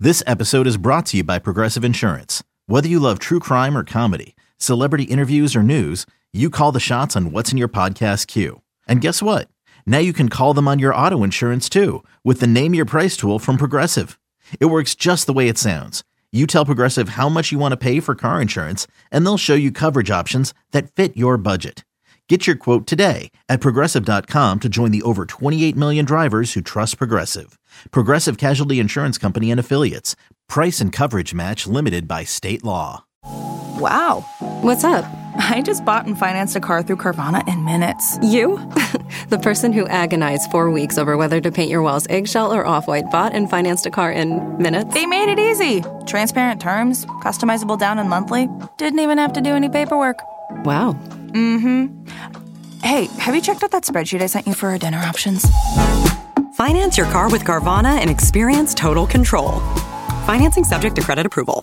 This episode is brought to you by Progressive Insurance. Whether you love true crime or comedy, celebrity interviews or news, you call the shots on what's in your podcast queue. And guess what? Now you can call them on your auto insurance too with the Name Your Price tool from Progressive. It works just the way it sounds. You tell Progressive how much you want to pay for car insurance, and they'll show you coverage options that fit your budget. Get your quote today at Progressive.com to join the over 28 million drivers who trust Progressive. Progressive Casualty Insurance Company and Affiliates. Price and coverage match limited by state law. Wow. What's up? I just bought and financed a car through Carvana in minutes. You? The person who agonized 4 weeks over whether to paint your walls eggshell or off-white bought and financed a car in minutes? They made it easy. Transparent terms, customizable down and monthly. Didn't even have to do any paperwork. Wow. Mm-hmm. Hey, have you checked out that spreadsheet I sent you for our dinner options? Finance your car with Carvana and experience total control. Financing subject to credit approval.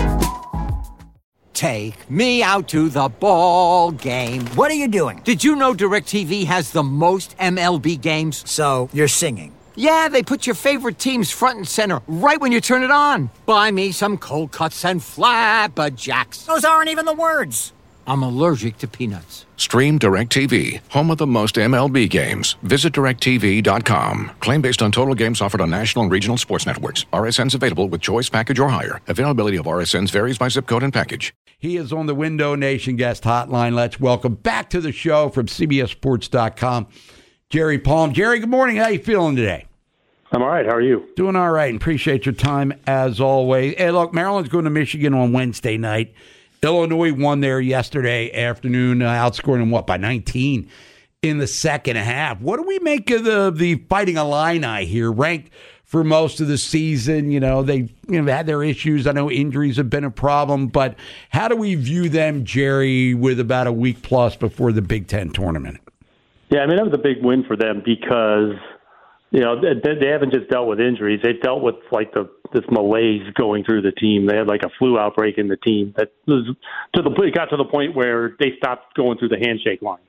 Take me out to the ball game. What are you doing? Did you know DirecTV has the most MLB games? So, you're singing. Yeah, they put your favorite teams front and center right when you turn it on. Buy me some cold cuts and flapjacks. Those aren't even the words. I'm allergic to peanuts. Stream DirecTV, home of the most MLB games. Visit DirecTV.com. Claim based on total games offered on national and regional sports networks. RSNs available with choice package or higher. Availability of RSNs varies by zip code and package. He is on the Window Nation guest hotline. Let's welcome back to the show from CBSSports.com, Jerry Palm. Jerry, good morning. How you feeling today? I'm all right. How are you? Doing all right, and appreciate your time as always. Hey, look, Maryland's going to Michigan on Wednesday night. Illinois won there yesterday afternoon, outscoring them, by 19 in the second half. What do we make of the Fighting Illini here, ranked for most of the season? They had their issues. I know injuries have been a problem, but how do we view them, Jerry, with about a week plus before the Big Ten tournament? Yeah, I mean, that was a big win for them because, they haven't just dealt with injuries. They've dealt with, this malaise going through the team. They had, a flu outbreak in the team that was it got to the point where they stopped going through the handshake line.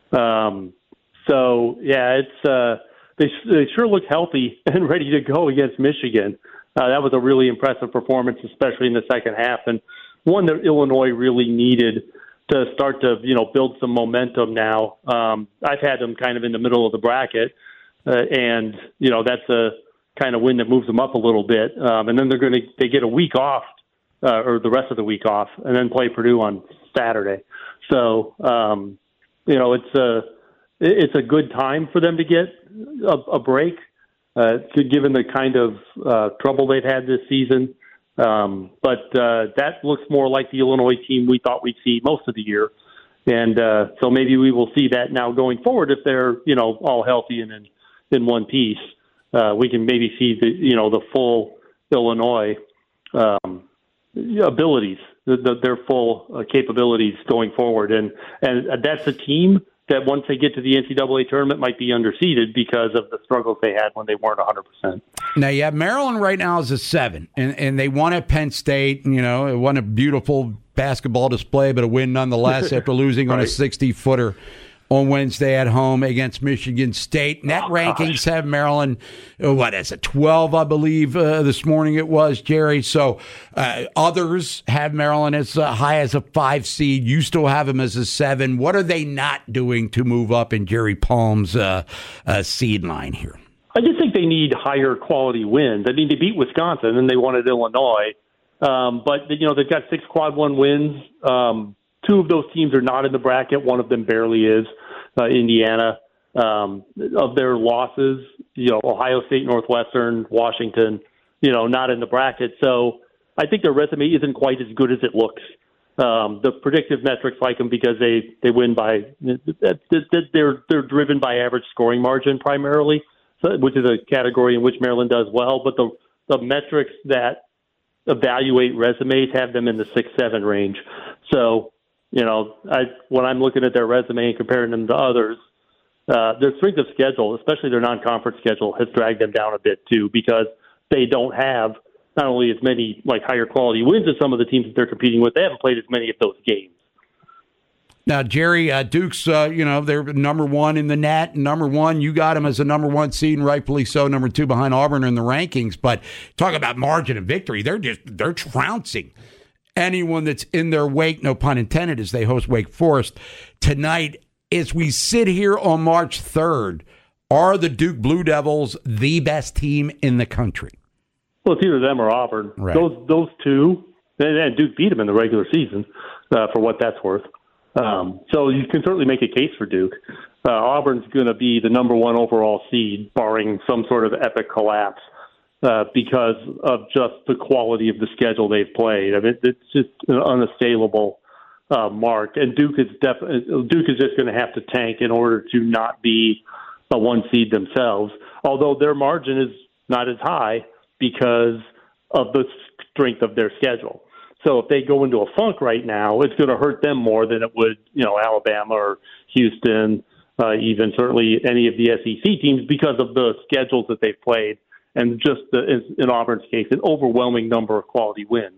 They sure look healthy and ready to go against Michigan. That was a really impressive performance, especially in the second half, and one that Illinois really needed to start to, build some momentum now. I've had them kind of in the middle of the bracket, and, that's a kind of win that moves them up a little bit. And then they get a week off, or the rest of the week off, and then play Purdue on Saturday. So, it's a good time for them to get a break, given the kind of trouble they've had this season. But that looks more like the Illinois team we thought we'd see most of the year. And so maybe we will see that now going forward if they're, all healthy and in one piece. We can maybe see the full Illinois abilities, their full capabilities going forward. And that's a team that once they get to the NCAA tournament might be underseeded because of the struggles they had when they weren't 100%. Now, you have Maryland right now as a 7, and they won at Penn State. It won a beautiful basketball display, but a win nonetheless after losing on a 60-footer on Wednesday at home against Michigan State. Net rankings have Maryland, 12, I believe, this morning it was, Jerry. So others have Maryland as high as a 5 seed. You still have them as a 7. What are they not doing to move up in Jerry Palm's seed line here? I just think they need higher quality wins. They need to beat Wisconsin, and they wanted Illinois. But, they've got 6 quad 1 wins. 2 of those teams are not in the bracket. One of them barely is, Indiana. Of their losses, Ohio State, Northwestern, Washington, not in the bracket. So I think their resume isn't quite as good as it looks. The predictive metrics like them because they win by they're driven by average scoring margin primarily, which is a category in which Maryland does well. But the metrics that evaluate resumes have them in the 6-7 range. So, when I'm looking at their resume and comparing them to others, their strength of schedule, especially their non-conference schedule, has dragged them down a bit too because they don't have not only as many higher quality wins as some of the teams that they're competing with, they haven't played as many of those games. Now, Jerry, Duke's, they're number one in the NAT. Number one, you got them as a number one seed, and rightfully so, number two behind Auburn in the rankings. But talk about margin of victory. They're trouncing anyone that's in their wake, no pun intended, as they host Wake Forest tonight. As we sit here on March 3rd, are the Duke Blue Devils the best team in the country? Well, it's either them or Auburn. Right. Those two, and Duke beat them in the regular season, for what that's worth. So you can certainly make a case for Duke. Auburn's going to be the number one overall seed, barring some sort of epic collapse, because of just the quality of the schedule they've played. I mean, it's just an unassailable mark, and Duke is just going to have to tank in order to not be a one seed themselves. Although their margin is not as high because of the strength of their schedule. So if they go into a funk right now, it's going to hurt them more than it would, Alabama or Houston, even certainly any of the SEC teams, because of the schedules that they've played and just, in Auburn's case, an overwhelming number of quality wins.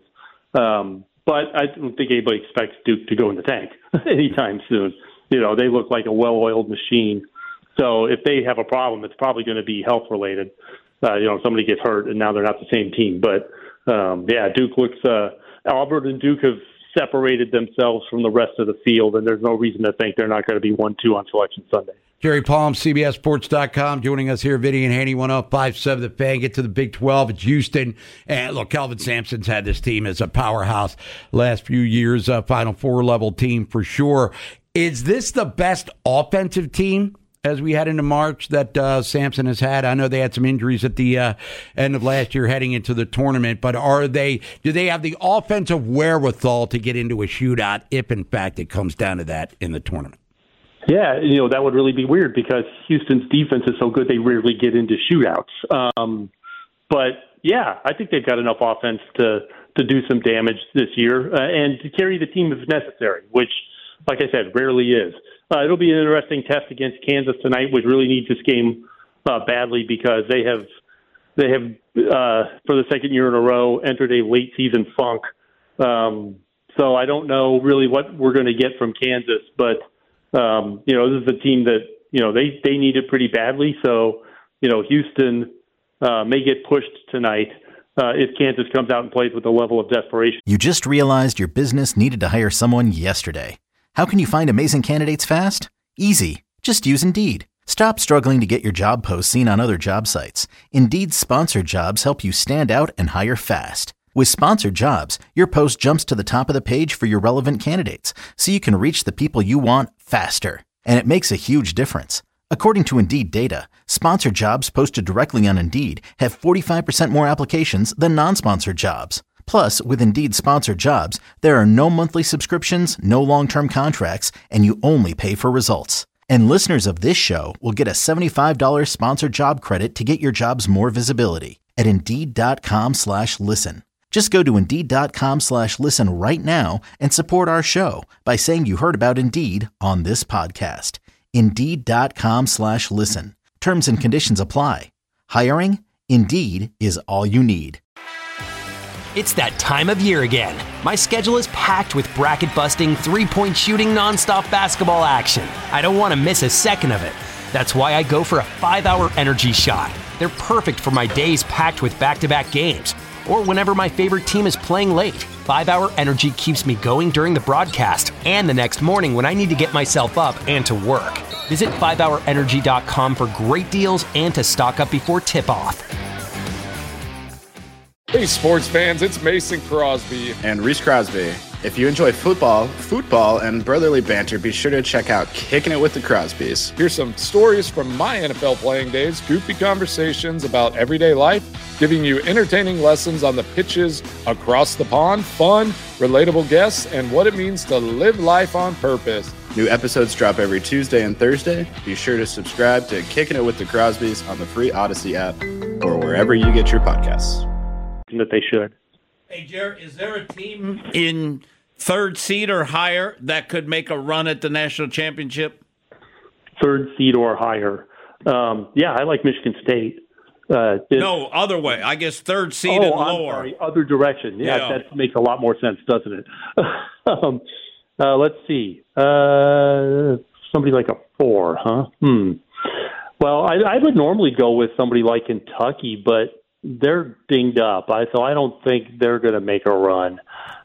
But I don't think anybody expects Duke to go in the tank anytime soon. They look like a well-oiled machine. So if they have a problem, it's probably going to be health-related. Somebody gets hurt and now they're not the same team. But, Duke looks Auburn and Duke have separated themselves from the rest of the field, and there's no reason to think they're not going to be 1-2 on Selection Sunday. Jerry Palm, CBSSports.com, joining us here. Vinny and Haney, 105.7 The Fan. Get to the Big 12. It's Houston. And look, Kelvin Sampson's had this team as a powerhouse last few years, Final Four level team for sure. Is this the best offensive team as we head into March that Sampson has had? I know they had some injuries at the end of last year heading into the tournament, but do they have the offensive wherewithal to get into a shootout if, in fact, it comes down to that in the tournament? Yeah, that would really be weird because Houston's defense is so good they rarely get into shootouts. But, yeah, I think they've got enough offense to do some damage this year and to carry the team if necessary, which, like I said, rarely is. It'll be an interesting test against Kansas tonight, which really needs this game badly because they have for the second year in a row entered a late season funk. So I don't know really what we're going to get from Kansas, but this is a team that they need it pretty badly. So Houston may get pushed tonight if Kansas comes out and plays with a level of desperation. You just realized your business needed to hire someone yesterday. How can you find amazing candidates fast? Easy. Just use Indeed. Stop struggling to get your job posts seen on other job sites. Indeed's sponsored jobs help you stand out and hire fast. With sponsored jobs, your post jumps to the top of the page for your relevant candidates, so you can reach the people you want faster. And it makes a huge difference. According to Indeed data, sponsored jobs posted directly on Indeed have 45% more applications than non-sponsored jobs. Plus, with Indeed sponsored jobs, there are no monthly subscriptions, no long-term contracts, and you only pay for results. And listeners of this show will get a $75 sponsored job credit to get your jobs more visibility at Indeed.com/listen. Just go to Indeed.com/listen right now and support our show by saying you heard about Indeed on this podcast. Indeed.com/listen. Terms and conditions apply. Hiring? Indeed is all you need. It's that time of year again. My schedule is packed with bracket-busting, three-point shooting, nonstop basketball action. I don't want to miss a second of it. That's why I go for a 5-hour energy shot. They're perfect for my days packed with back-to-back games, or whenever my favorite team is playing late. 5-hour energy keeps me going during the broadcast and the next morning when I need to get myself up and to work. Visit 5hourenergy.com for great deals and to stock up before tip-off. Hey sports fans, it's Mason Crosby. And Reese Crosby. If you enjoy football, and brotherly banter, be sure to check out Kicking It with the Crosbys. Here's some stories from my NFL playing days, goofy conversations about everyday life, giving you entertaining lessons on the pitches across the pond, fun, relatable guests, and what it means to live life on purpose. New episodes drop every Tuesday and Thursday. Be sure to subscribe to Kicking It with the Crosbys on the free Odyssey app or wherever you get your podcasts. That they should. Hey, Jared, is there a team in third seed or higher that could make a run at the national championship? Third seed or higher. Yeah, I like Michigan State. No, other way. I guess third seed and lower. Sorry, other direction. Yeah, that makes a lot more sense, doesn't it? Let's see. Somebody like a 4, huh? Well, I would normally go with somebody like Kentucky, but they're dinged up. So I don't think they're going to make a run.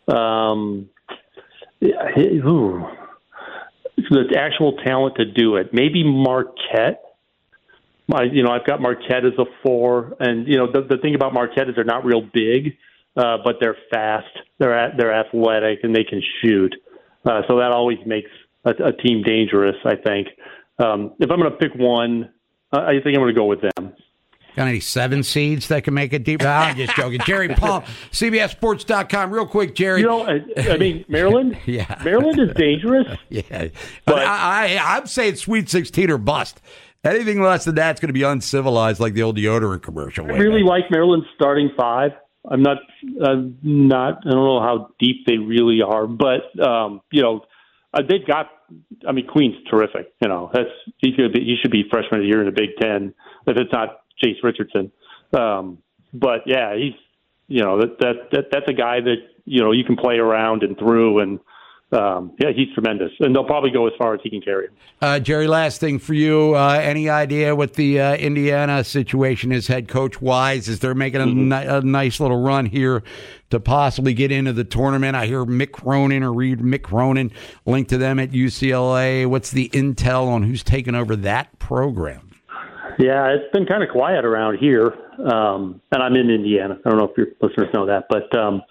The actual talent to do it. Maybe Marquette. I've got Marquette as a 4, and the thing about Marquette is they're not real big, but they're fast. They're athletic and they can shoot. So that always makes a team dangerous, I think. If I'm going to pick one, I think I'm going to go with them. Got any 7 seeds that can make it deep? I'm just joking. Jerry Palm, CBSSports.com. Real quick, Jerry. Maryland? Yeah. Maryland is dangerous. Yeah. But I'm saying Sweet 16 or bust. Anything less than that's going to be uncivilized, like the old deodorant commercial. I really like Maryland's starting 5. I don't know how deep they really are, but, they've got, Queen's terrific. He should be freshman of the year in the Big Ten if it's not Chase Richardson. But yeah, he's, that's a guy that, you can play around and through, and he's tremendous. And they'll probably go as far as he can carry him. Jerry, last thing for you. Any idea what the Indiana situation is head coach wise? Is they're making a nice little run here to possibly get into the tournament? I hear Mick Cronin linked to them at UCLA. What's the intel on who's taken over that program? Yeah, it's been kind of quiet around here, and I'm in Indiana. I don't know if your listeners know that, but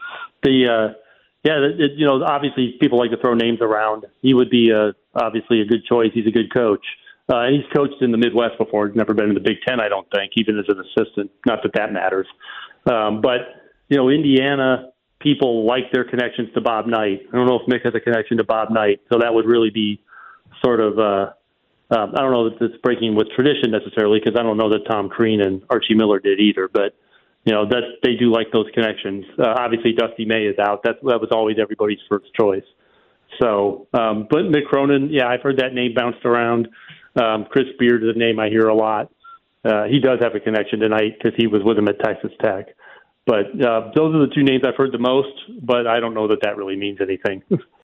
obviously people like to throw names around. He would be obviously a good choice. He's a good coach, and he's coached in the Midwest before. He's never been in the Big Ten, I don't think, even as an assistant. Not that matters, but Indiana people like their connections to Bob Knight. I don't know if Mick has a connection to Bob Knight, so that would really be sort of. I don't know that it's breaking with tradition necessarily, because I don't know that Tom Crean and Archie Miller did either. But that they do like those connections. Obviously, Dusty May is out. That was always everybody's first choice. So, but Mick Cronin, yeah, I've heard that name bounced around. Chris Beard is a name I hear a lot. He does have a connection tonight because he was with him at Texas Tech. But those are the 2 names I've heard the most. But I don't know that really means anything.